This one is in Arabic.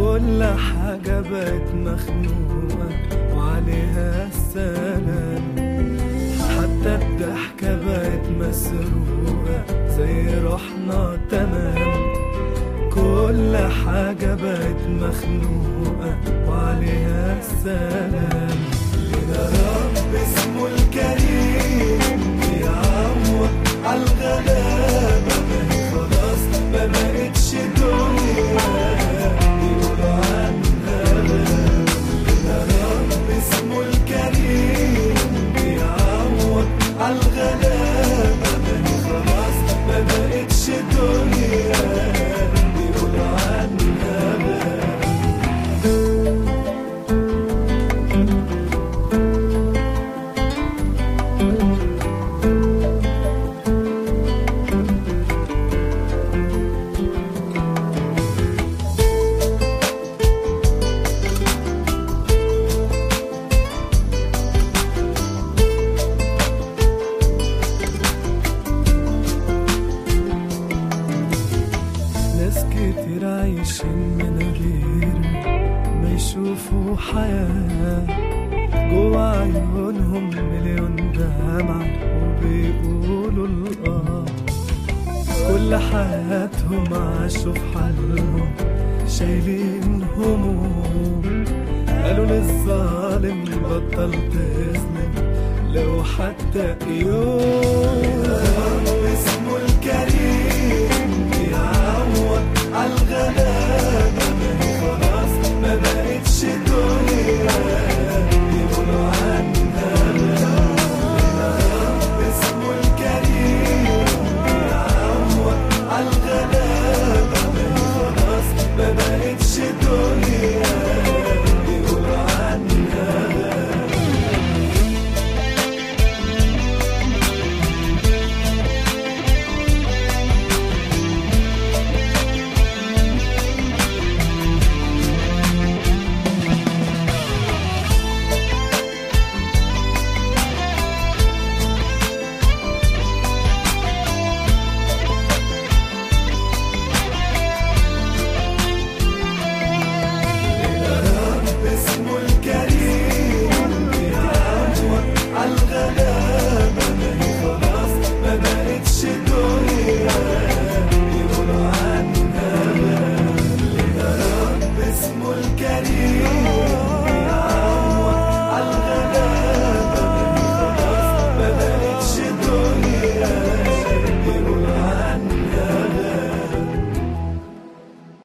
كل حاجة بقت مخنوقة وعليها السلام، حتى الضحكة بقت مسروقة زي روحنا تمام. كل حاجة بقت مخنوقة وعليها السلام. لنا رب اسمه الكريم بيعوض عالغلابة، ما هي خلاص ما بقتش دنيا يقولوا عنها غاب. لنا رب اسمه الكريم بيعوض عالغلابة، ما هي خلاص ما بقتش دنيا يقولوا عنها غاب. ناس كتير عايشين من غير ما يشوفوا حياة، جوا عيونهم مليون دمعة وبيقولوا الآه. كل حياتهم عاشوا في حالهم شايلين هموم، قالوا للظالم بطل تظلم لو حتى يوم.